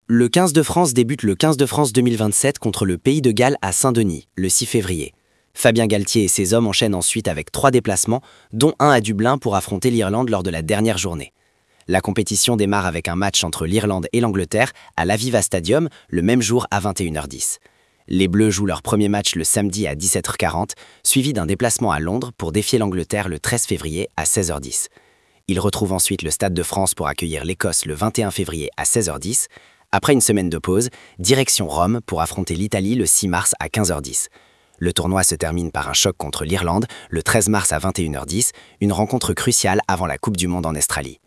Le 15 de France débute le 15 de France 2027 contre le Pays de Galles à Saint-Denis, le 6 février. Fabien Galtier et ses hommes enchaînent ensuite avec 3 déplacements, dont un à Dublin pour affronter l'Irlande lors de la dernière journée. La compétition démarre avec un match entre l'Irlande et l'Angleterre à l'Aviva Stadium le même jour à 21h10. Les Bleus jouent leur premier match le samedi à 17h40, suivi d'un déplacement à Londres pour défier l'Angleterre le 13 février à 16h10. Ils retrouvent ensuite le Stade de France pour accueillir l'Écosse le 21 février à 16h10. Après une semaine de pause, direction Rome pour affronter l'Italie le 6 mars à 15h10. Le tournoi se termine par un choc contre l'Irlande le 13 mars à 21h10, une rencontre cruciale avant la Coupe du Monde en Australie.